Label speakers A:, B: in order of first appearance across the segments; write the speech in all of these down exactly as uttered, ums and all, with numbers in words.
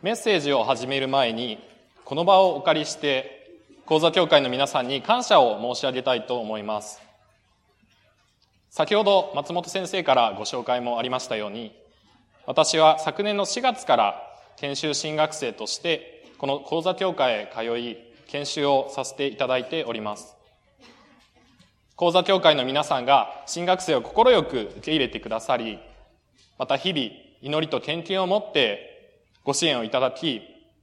A: メッセージを始める前に、この場をお借りして、講座協会の皆さんに感謝を申し上げたいと思います。先ほど松本先生からご紹介もありましたように、私は昨年のしがつから研修進学生として、この講座協会へ通い、研修をさせていただいております。講座協会の皆さんが進学生を快く受け入れてくださり、また日々祈りと献金を持ってご支援をいただき、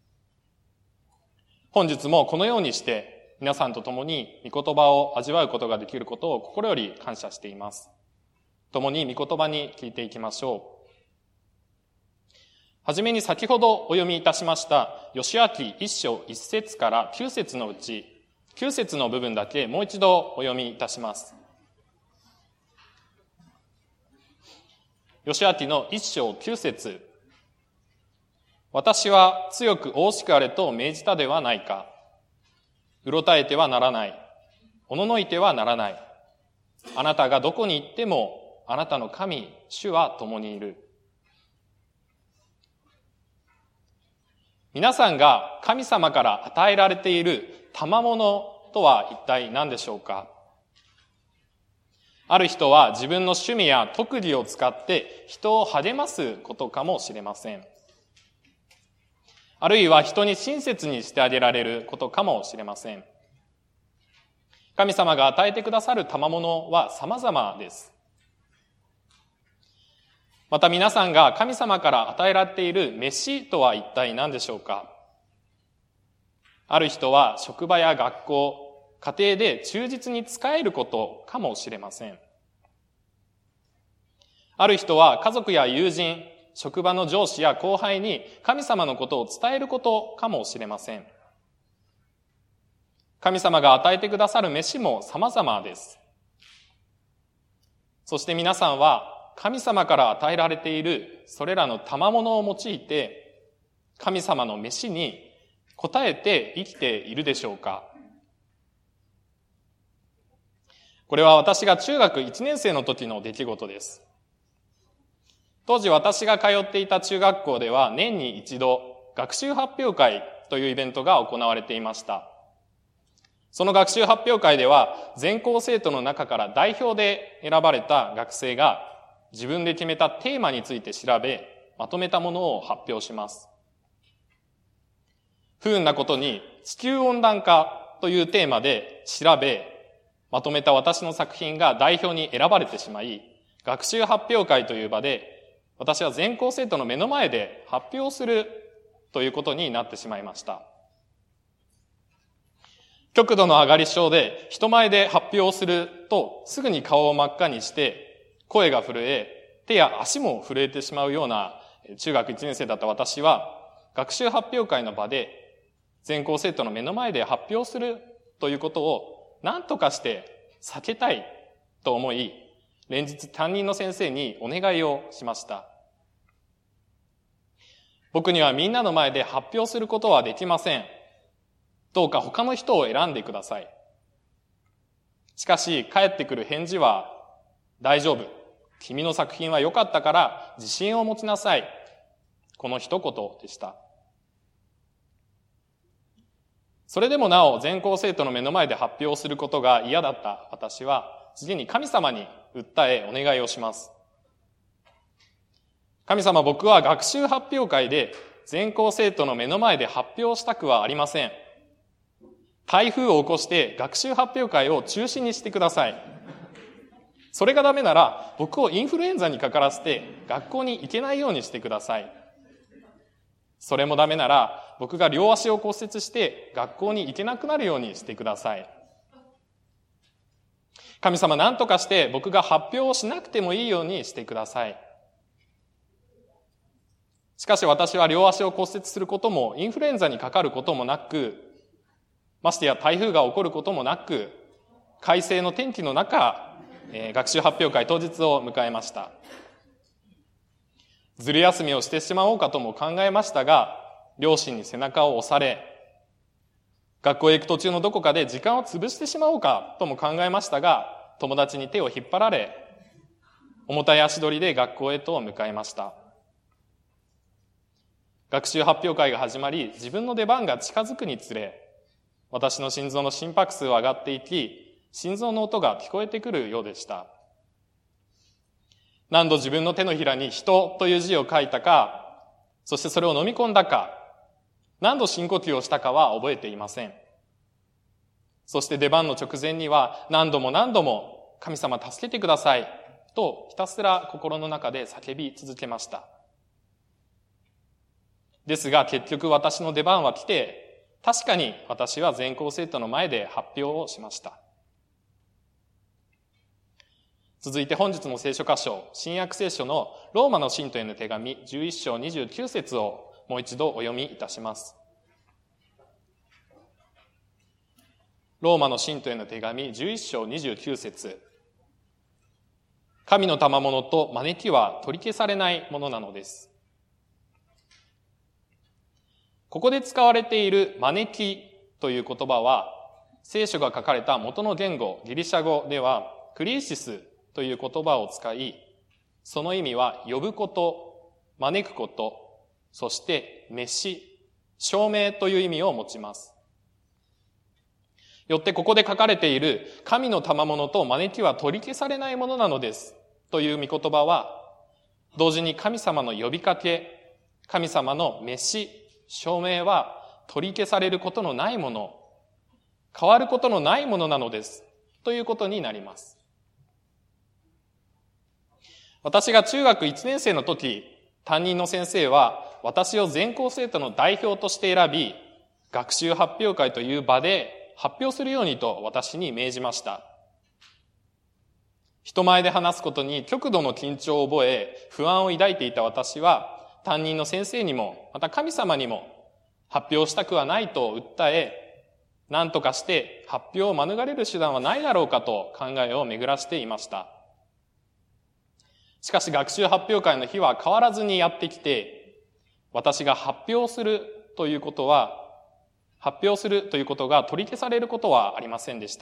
A: 本日もこのようにして皆さんと共に御言葉を味わうことができることを心より感謝しています。共に御言葉に聞いていきましょう。はじめに先ほどお読みいたしました義明一章一節から九節のうち、九節の部分だけもう一度お読みいたします。義明の一章九節。私は強く大しくあれと命じたではないか。うろたえてはならない。おののいてはならない。あなたがどこに行っても、あなたの神、主は共にいる。皆さんが神様から与えられている賜物とは一体何でしょうか。ある人は自分の趣味や特技を使って人を励ますことかもしれません。あるいは人に親切にしてあげられることかもしれません。神様が与えてくださる賜物は様々です。また皆さんが神様から与えられている飯とは一体何でしょうか。ある人は職場や学校、家庭で忠実に仕えることかもしれません。ある人は家族や友人、職場の上司や後輩に神様のことを伝えることかもしれません。神様が与えてくださる飯も様々です。そして皆さんは神様から与えられているそれらの賜物を用いて神様の飯に応えて生きているでしょうか。これは私が中学いちねん生の時の出来事です。当時私が通っていた中学校では年に一度学習発表会というイベントが行われていました。その学習発表会では全校生徒の中から代表で選ばれた学生が自分で決めたテーマについて調べ、まとめたものを発表します。不運なことに地球温暖化というテーマで調べ、まとめた私の作品が代表に選ばれてしまい、学習発表会という場で私は全校生徒の目の前で発表するということになってしまいました。極度の上がり症で人前で発表するとすぐに顔を真っ赤にして声が震え、手や足も震えてしまうような中学いちねん生だった私は学習発表会の場で全校生徒の目の前で発表するということを何とかして避けたいと思い、連日担任の先生にお願いをしました。僕にはみんなの前で発表することはできません。どうか他の人を選んでください。しかし返ってくる返事は、大丈夫。君の作品は良かったから自信を持ちなさい。この一言でした。それでもなお全校生徒の目の前で発表することが嫌だった私は、次に神様に訴えお願いをします。神様、僕は学習発表会で全校生徒の目の前で発表したくはありません。台風を起こして学習発表会を中止にしてください。それがダメなら僕をインフルエンザにかからせて学校に行けないようにしてください。それもダメなら僕が両足を骨折して学校に行けなくなるようにしてください。神様、何とかして僕が発表をしなくてもいいようにしてください。しかし私は両足を骨折することもインフルエンザにかかることもなく、ましてや台風が起こることもなく、快晴の天気の中、えー、学習発表会当日を迎えました。ずる休みをしてしまおうかとも考えましたが、両親に背中を押され、学校へ行く途中のどこかで時間を潰してしまおうかとも考えましたが、友達に手を引っ張られ、重たい足取りで学校へと向かいました。 学習発表会が始まり、自分の出番が近づくにつれ、私の心臓の心拍数は上がっていき、心臓の音が聞こえてくるようでした。何度自分の手のひらに人という字を書いたか、そしてそれを飲み込んだか、何度深呼吸をしたかは覚えていません。そして出番の直前には何度も何度も神様助けてくださいとひたすら心の中で叫び続けました。ですが結局私の出番は来て、確かに私は全校生徒の前で発表をしました。続いて本日の聖書箇所、新約聖書のローマの信徒への手紙じゅういっ章にじゅうきゅう節をもう一度お読みいたします。ローマの信徒への手紙じゅういっ章にじゅうきゅう節。神の賜物と招きは取り消されないものなのです。ここで使われている招きという言葉は、聖書が書かれた元の言語、ギリシャ語ではクリーシスという言葉を使い、その意味は呼ぶこと、招くこと、そして召し、証明という意味を持ちます。よってここで書かれている神の賜物と招きは取り消されないものなのですという御言葉は、同時に神様の呼びかけ、神様の召し、証明は取り消されることのないもの、変わることのないものなのですということになります。私が中学いちねん生の時、担任の先生は私を全校生徒の代表として選び、学習発表会という場で発表するようにと私に命じました。人前で話すことに極度の緊張を覚え、不安を抱いていた私は、担任の先生にも、また神様にも発表したくはないと訴え、何とかして発表を免れる手段はないだろうかと考えを巡らしていました。しかし学習発表会の日は変わらずにやってきて、私が発表するということは、発表するということが取り消されることはありませんでした。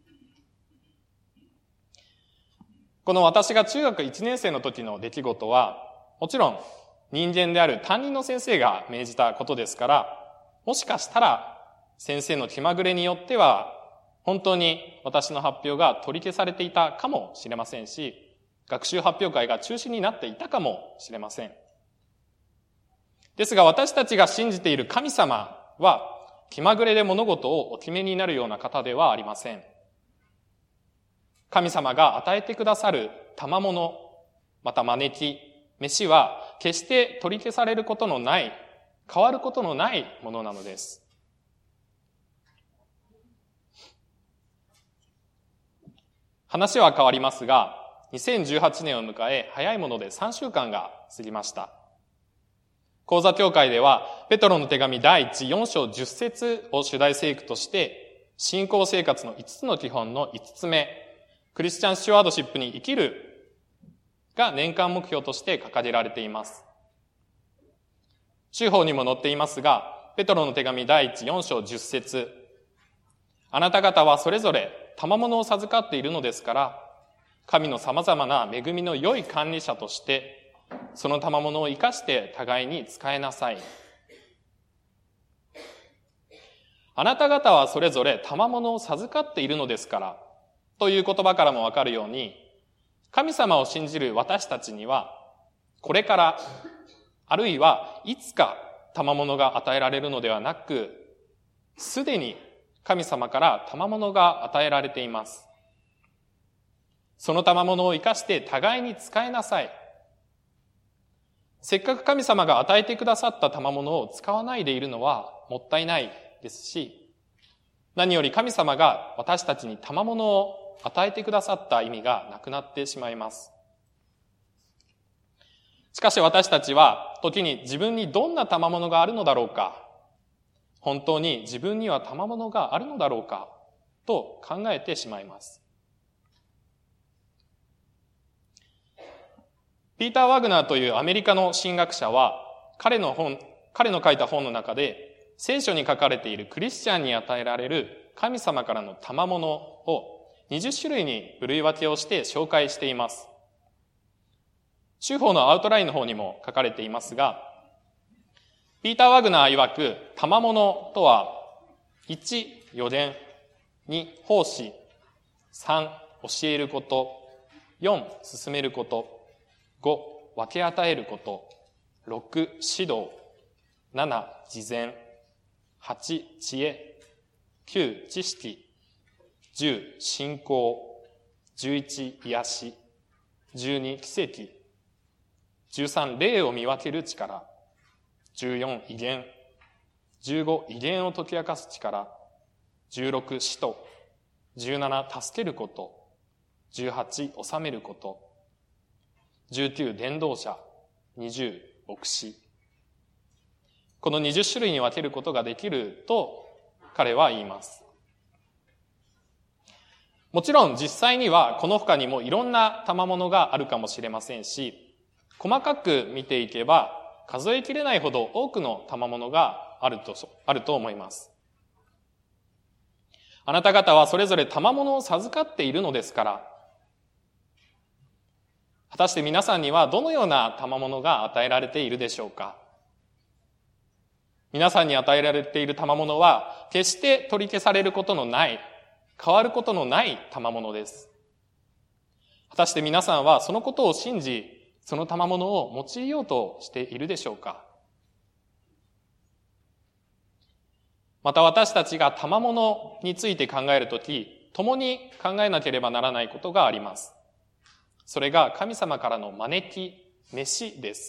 A: この私が中学いちねん生の時の出来事は、もちろん人間である担任の先生が命じたことですから、もしかしたら先生の気まぐれによっては、本当に私の発表が取り消されていたかもしれませんし、学習発表会が中止になっていたかもしれません。ですが私たちが信じている神様は、気まぐれで物事をお決めになるような方ではありません。神様が与えてくださる賜物、また招き、召しは決して取り消されることのない、変わることのないものなのです。話は変わりますが、にせんじゅうはちねんを迎え、早いものでさんしゅうかんが過ぎました。講座協会では、ペトロの手紙第一よん章じゅっ節を主題聖句として、信仰生活のいつつの基本のいつつめ、クリスチャンスチュワードシップに生きるが年間目標として掲げられています。州法にも載っていますが、ペトロの手紙第一よん章じゅっ節、あなた方はそれぞれ賜物を授かっているのですから、神の様々な恵みの良い管理者として、その賜物を生かして互いに使えなさい。あなた方はそれぞれ賜物を授かっているのですから、という言葉からもわかるように、神様を信じる私たちには、これから、あるいはいつか賜物が与えられるのではなく、すでに神様から賜物が与えられています。その賜物を生かして互いに使いなさい。せっかく神様が与えてくださった賜物を使わないでいるのはもったいないですし、何より神様が私たちに賜物を与えてくださった意味がなくなってしまいます。しかし私たちは時に自分にどんな賜物があるのだろうか、本当に自分には賜物があるのだろうかと考えてしまいます。ピーター・ワグナーというアメリカの神学者は、彼の本、彼の書いた本の中で、聖書に書かれているクリスチャンに与えられる神様からの賜物をにじゅっしゅるいに部類分けをして紹介しています。州法のアウトラインの方にも書かれていますが、 ピーター・ワグナー曰く、賜物とは、いち、予言、に、奉仕、さん、教えること、よん、進めること、ご、分け与えること、ろく、指導、なな、慈善、はち、知恵、きゅう、知識、じゅう、信仰、じゅういち、癒し、じゅうに、奇跡、じゅうさん、霊を見分ける力、じゅうよん、威厳、じゅうご、威厳を解き明かす力、じゅうろく、使徒、じゅうなな、助けること、じゅうはち、治めること、じゅうきゅう、伝道者、にじゅう、牧師。このにじゅっ種類に分けることができると彼は言います。もちろん実際にはこの他にもいろんな賜物があるかもしれませんし、細かく見ていけば数えきれないほど多くの賜物があると、あると思います。あなた方はそれぞれ賜物を授かっているのですから、果たして皆さんにはどのような賜物が与えられているでしょうか。皆さんに与えられている賜物は決して取り消されることのない、変わることのない賜物です。果たして皆さんはそのことを信じ、その賜物を用いようとしているでしょうか。また私たちが賜物について考えるとき、共に考えなければならないことがあります。それが神様からの招き、召しです。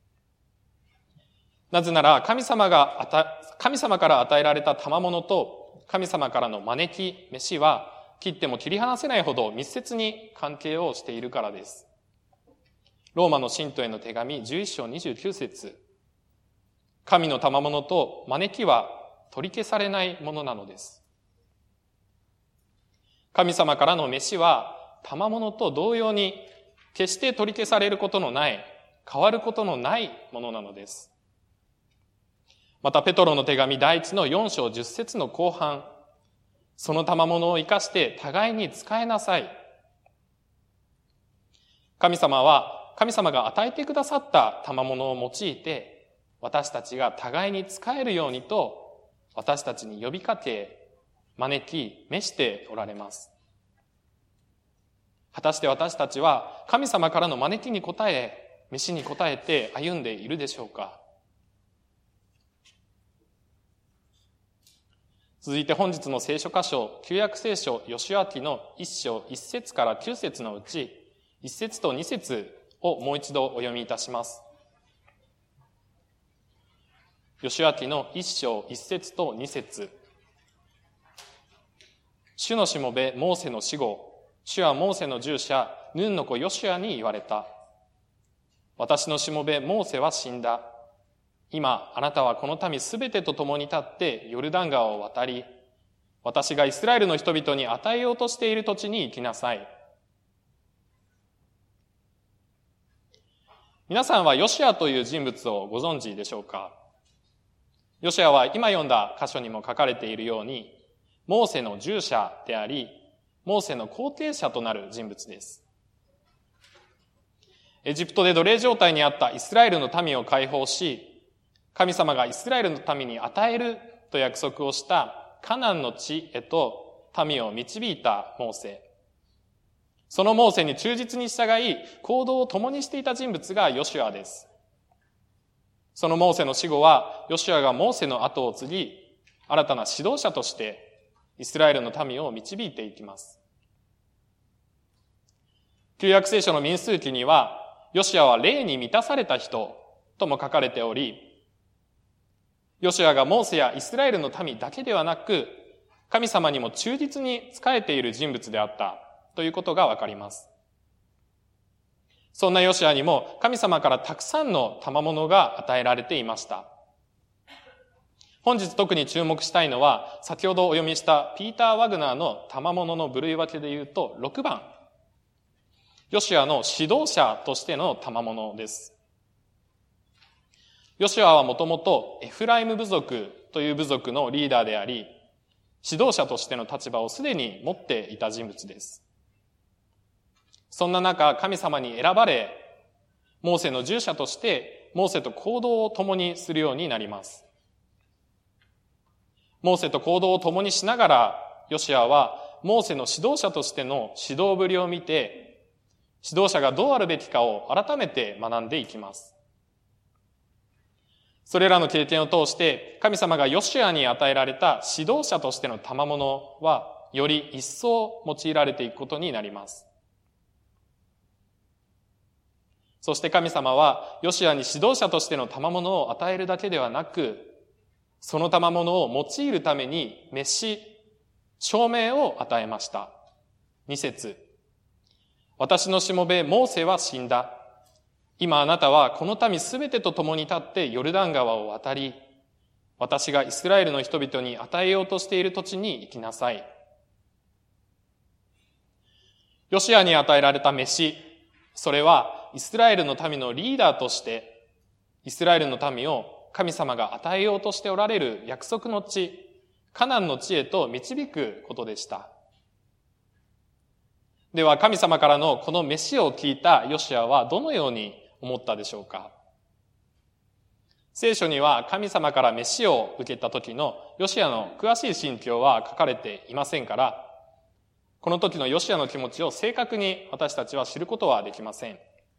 A: なぜなら神様が与え、神様から与えられた賜物と神様からの招き、召しは切っても切り離せないほど密接に関係をしているからです。ローマの信徒への手紙じゅういっ章にじゅうきゅう節。神の賜物と招きは取り消されないものなのです。神様からの召しは賜物と同様に決して取り消されることのない、変わることのないものなのです。またペトロの手紙第一のよん章じゅっ節の後半、その賜物を生かして互いに使えなさい。神様は、神様が与えてくださった賜物を用いて、私たちが互いに使えるようにと、私たちに呼びかけ、招き、召しておられます。果たして私たちは神様からの招きに応え、召しに応えて歩んでいるでしょうか。続いて本日の聖書箇所、旧約聖書ヨシュア記のいっ章いち節からきゅう節のうち、いち節とに節をもう一度お読みいたします。ヨシュア記のいっ章いち節とに節。主のしもべモーセの死後、主はモーセの従者ヌンの子ヨシュアに言われた。私のしもべモーセは死んだ。今、あなたはこの民すべてと共に立ってヨルダン川を渡り、私がイスラエルの人々に与えようとしている土地に行きなさい。皆さんはヨシュアという人物をご存知でしょうか。ヨシュアは今読んだ箇所にも書かれているように、モーセの従者であり、モーセの後継者となる人物です。エジプトで奴隷状態にあったイスラエルの民を解放し、神様がイスラエルの民に与えると約束をしたカナンの地へと民を導いたモーセ。そのモーセに忠実に従い、行動を共にしていた人物がヨシュアです。そのモーセの死後は、ヨシュアがモーセの後を継ぎ、新たな指導者としてイスラエルの民を導いていきます。旧約聖書の民数記には、ヨシュアは霊に満たされた人とも書かれており、ヨシュアがモーセやイスラエルの民だけではなく、神様にも忠実に仕えている人物であったということがわかります。そんなヨシュアにも神様からたくさんの賜物が与えられていました。本日特に注目したいのは、先ほどお読みしたピーター・ワグナーの賜物の部類分けで言うとろくばん。ヨシュアの指導者としての賜物です。ヨシュアはもともとエフライム部族という部族のリーダーであり、指導者としての立場をすでに持っていた人物です。そんな中、神様に選ばれ、モーセの従者としてモーセと行動を共にするようになります。モーセと行動を共にしながら、ヨシュアはモーセの指導者としての指導ぶりを見て、指導者がどうあるべきかを改めて学んでいきます。それらの経験を通して、神様がヨシュアに与えられた指導者としての賜物は、より一層用いられていくことになります。そして神様は、ヨシュアに指導者としての賜物を与えるだけではなく、その賜物を用いるために、召し、証明を与えました。二節。私のしもべモーセは死んだ。今あなたはこの民すべてと共に立ってヨルダン川を渡り、私がイスラエルの人々に与えようとしている土地に行きなさい。ヨシュアに与えられた召し、それはイスラエルの民のリーダーとして、イスラエルの民を神様が与えようとしておられる約束の地、カナンの地へと導くことでした。では神様からのこの召しを聞いたヨシュアはどのように思ったでしょうか。聖書には神様から召しを受けた時のヨシュアの詳しい心境は書かれていませんから、この時のヨシュアの気持ちを正確に私たちは知ることはできません。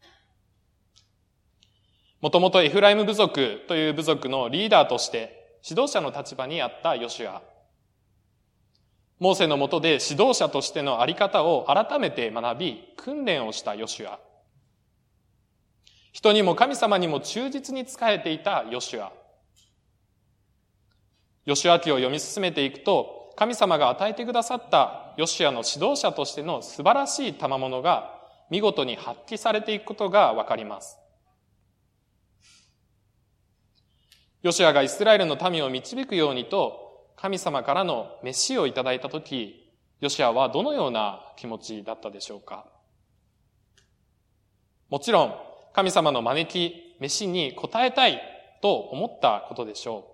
A: もともとエフライム部族という部族のリーダーとして指導者の立場にあったヨシュア。モーセの下で指導者としてのあり方を改めて学び、訓練をしたヨシュア。人にも神様にも忠実に仕えていたヨシュア。ヨシュア記を読み進めていくと、神様が与えてくださったヨシュアの指導者としての素晴らしい賜物が見事に発揮されていくことがわかります。ヨシュアがイスラエルの民を導くようにと神様からの召しをいただいたとき、ヨシュアはどのような気持ちだったでしょうか。もちろん、神様の招き、召しに応えたいと思ったことでしょ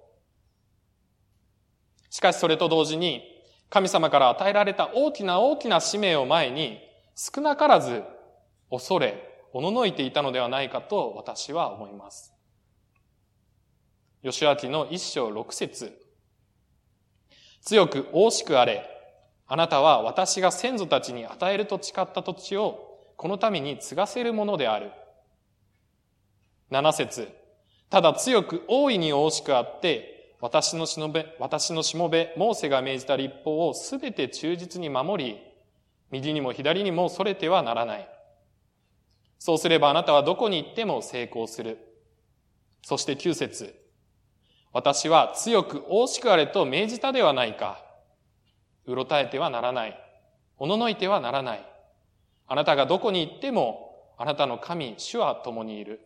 A: う。しかしそれと同時に、神様から与えられた大きな大きな使命を前に、少なからず恐れ、おののいていたのではないかと私は思います。ヨシュア記の一章六節。強く大しくあれ、あなたは私が先祖たちに与えると誓った土地をこの民に継がせるものである。七節。ただ強く大いに大しくあって、私のしもべ、私のしもべ、モーセが命じた律法をすべて忠実に守り、右にも左にもそれてはならない。そうすればあなたはどこに行っても成功する。そして九節。私は強く大しくあれと命じたではないか。うろたえてはならない。おののいてはならない。あなたがどこに行っても、あなたの神、主は共にいる。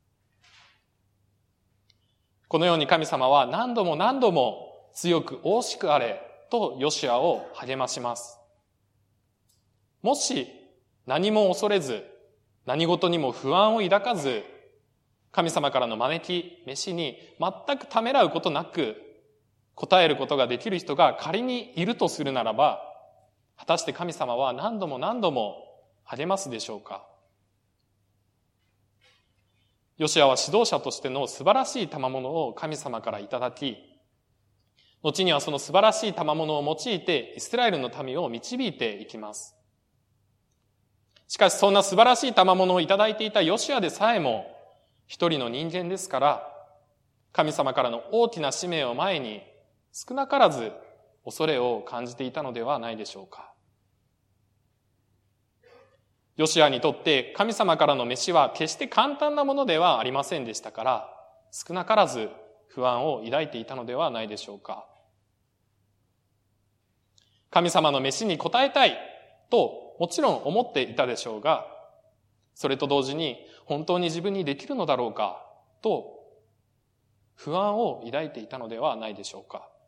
A: このように神様は何度も何度も強く大しくあれとヨシュアを励まします。もし何も恐れず、何事にも不安を抱かず、神様からの招き、召しに全くためらうことなく答えることができる人が仮にいるとするならば、果たして神様は何度も何度も励ますでしょうか。ヨシュアは指導者としての素晴らしい賜物を神様からいただき、後にはその素晴らしい賜物を用いてイスラエルの民を導いていきます。しかしそんな素晴らしい賜物をいただいていたヨシュアでさえも一人の人間ですから、神様からの大きな使命を前に少なからず恐れを感じていたのではないでしょうか。ヨシュアにとって神様からの召しは決して簡単なものではありませんでしたから、少なからず不安を抱いていたのではないでしょうか。神様の召しに応えたいともちろん思っていたでしょうが、それと同時に本当に自分にできるのだろうかと不安を抱いていたのではないでしょうか。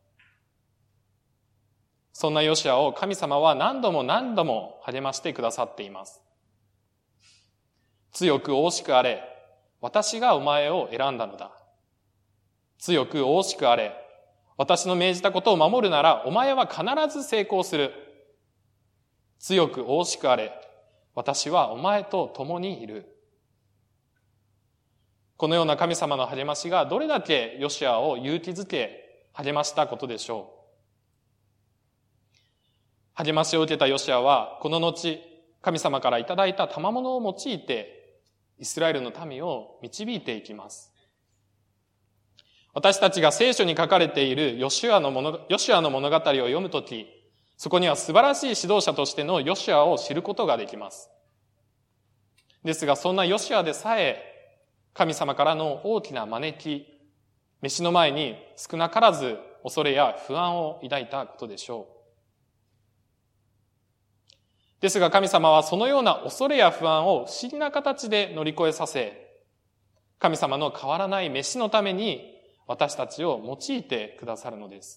A: そんなヨシュアを神様は何度も何度も励ましてくださっています。強く大しくあれ、私がお前を選んだのだ。強く大しくあれ、私の命じたことを守るならお前は必ず成功する。強く大しくあれ、私はお前と共にいる。 このような神様の励ましがどれだけヨシュアを勇気づけ、励ましたことでしょう。励ましを受けたヨシュアは、この後、神様からいただいた賜物を用いて、イスラエルの民を導いていきます。私たちが聖書に書かれているヨシュアの物、ヨシュアの物語を読むとき、そこには素晴らしい指導者としてのヨシュアを知ることができます。ですが、そんなヨシュアでさえ、神様からの大きな招き、召しの前に少なからず恐れや不安を抱いたことでしょう。ですが神様はそのような恐れや不安を不思議な形で乗り越えさせ、神様の変わらない召しのために私たちを用いてくださるのです。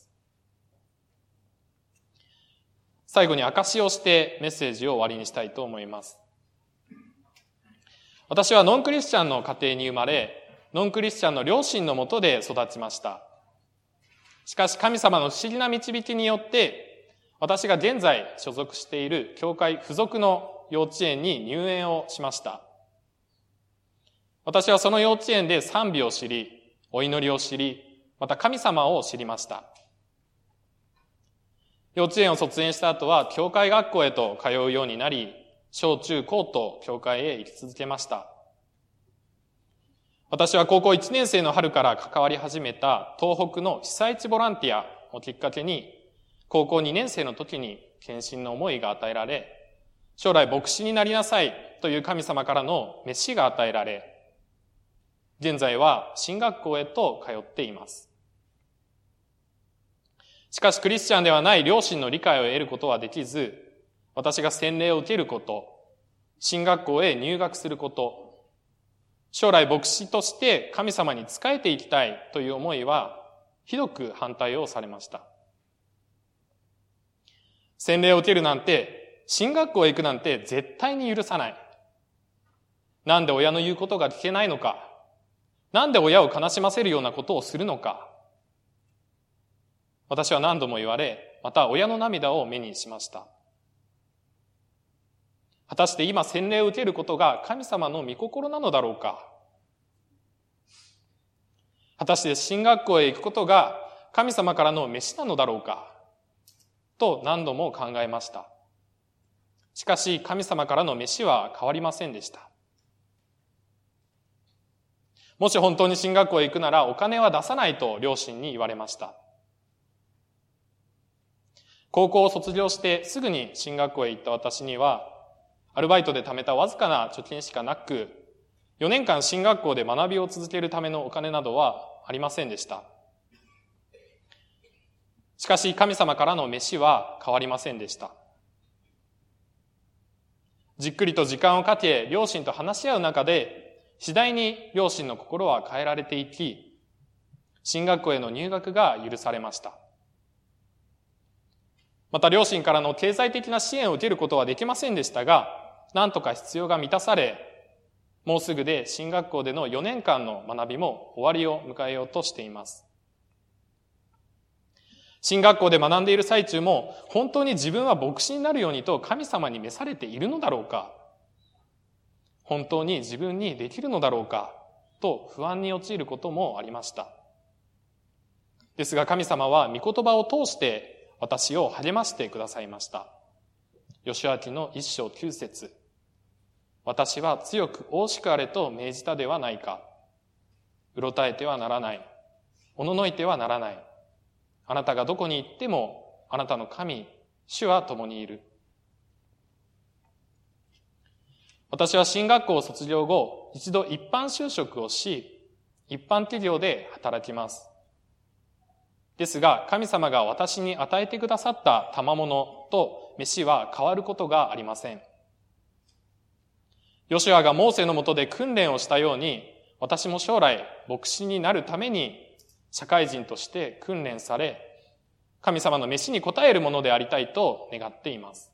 A: 最後に証しをしてメッセージを終わりにしたいと思います。私はノンクリスチャンの家庭に生まれ、ノンクリスチャンの両親のもとで育ちました。しかし神様の不思議な導きによって、私が現在所属している教会付属の幼稚園に入園をしました。私はその幼稚園で賛美を知り、お祈りを知り、また神様を知りました。幼稚園を卒園した後は教会学校へと通うようになり、小中高と教会へ行き続けました。私は高校いちねん生の春から関わり始めた東北の被災地ボランティアをきっかけに、高校にねん生の時に献身の思いが与えられ、将来牧師になりなさいという神様からの召しが与えられ、現在は進学校へと通っています。しかしクリスチャンではない両親の理解を得ることはできず、私が洗礼を受けること、進学校へ入学すること、将来牧師として神様に仕えていきたいという思いは、ひどく反対をされました。洗礼を受けるなんて、進学校へ行くなんて絶対に許さない。なんで親の言うことが聞けないのか。なんで親を悲しませるようなことをするのか。私は何度も言われ、また親の涙を目にしました。果たして今洗礼を受けることが神様の御心なのだろうか。果たして進学校へ行くことが神様からの召しなのだろうか。と何度も考えました。しかし神様からの召しは変わりませんでした。もし本当に進学校へ行くならお金は出さないと両親に言われました。高校を卒業してすぐに進学校へ行った私には、アルバイトで貯めたわずかな貯金しかなく、よねんかん進学校で学びを続けるためのお金などはありませんでした。しかし神様からの召しは変わりませんでした。じっくりと時間をかけ、両親と話し合う中で、次第に両親の心は変えられていき、進学校への入学が許されました。また両親からの経済的な支援を受けることはできませんでしたが、なんとか必要が満たされ、もうすぐで進学校でのよねんかんの学びも終わりを迎えようとしています。進学校で学んでいる最中も、本当に自分は牧師になるようにと神様に召されているのだろうか、本当に自分にできるのだろうかと不安に陥ることもありました。ですが神様は御言葉を通して私を励ましてくださいました。ヨシュア記の一章九節。私は強く大しくあれと命じたではないか。うろたえてはならない。おののいてはならない。あなたがどこに行っても、あなたの神、主は共にいる。私は進学校を卒業後、一度一般就職をし、一般企業で働きます。ですが、神様が私に与えてくださった賜物と召しは変わることがありません。ヨシュアがモーセの下で訓練をしたように、私も将来牧師になるために社会人として訓練され、神様の召しに応えるものでありたいと願っています。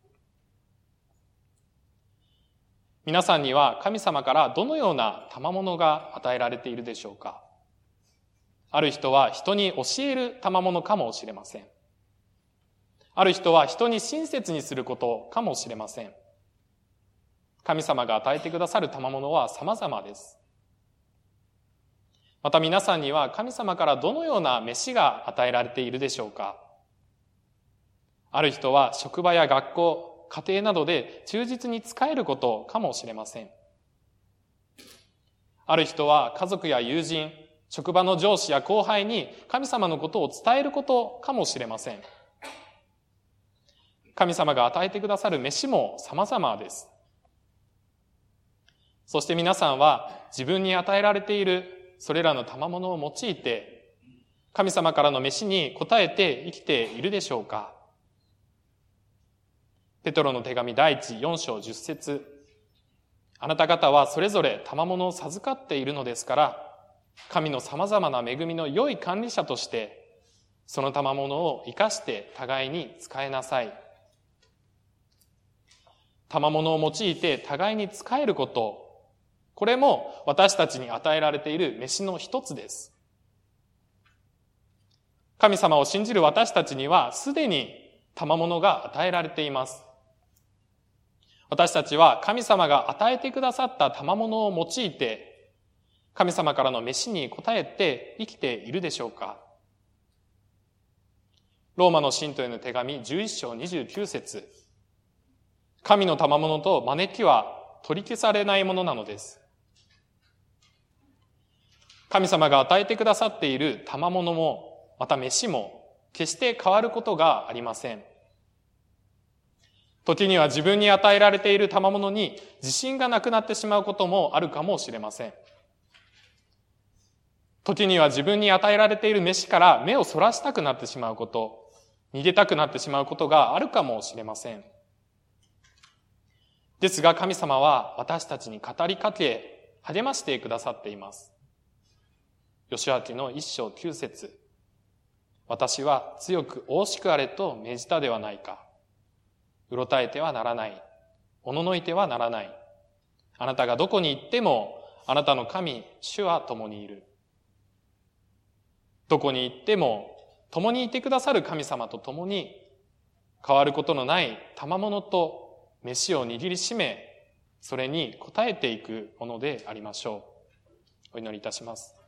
A: 皆さんには神様からどのような賜物が与えられているでしょうか。ある人は人に教える賜物かもしれません。ある人は人に親切にすることかもしれません。神様が与えてくださる賜物は様々です。 また皆さんには神様からどのような飯が与えられているでしょうか。ある人は職場や学校、家庭などで忠実に仕えることかもしれません。ある人は家族や友人、職場の上司や後輩に神様のことを伝えることかもしれません。神様が与えてくださる飯も様々です。そして皆さんは自分に与えられているそれらの賜物を用いて神様からの飯に応えて生きているでしょうか。ペトロの手紙第一よん章じゅっ節、あなた方はそれぞれ賜物を授かっているのですから、神の様々な恵みの良い管理者としてその賜物を生かして互いに使えなさい。賜物を用いて互いに使えること、これも私たちに与えられている飯の一つです。神様を信じる私たちにはすでに賜物が与えられています。私たちは神様が与えてくださった賜物を用いて神様からの飯に応えて生きているでしょうか。ローマの信徒への手紙じゅういち章にじゅうきゅう節、神の賜物と招きは取り消されないものなのです。神様が与えてくださっている賜物もまた飯も決して変わることがありません。時には自分に与えられている賜物に自信がなくなってしまうこともあるかもしれません。時には自分に与えられている飯から目をそらしたくなってしまうこと、逃げたくなってしまうことがあるかもしれません。ですが神様は私たちに語りかけ、励ましてくださっています。義明の一章九節、私は強く惜しくあれと命じたではないか。うろたえてはならない。おののいてはならない。あなたがどこに行っても、あなたの神、主は共にいる。どこに行っても、共にいてくださる神様と共に、変わることのない賜物と飯を握りしめ、それに応えていくものでありましょう。お祈りいたします。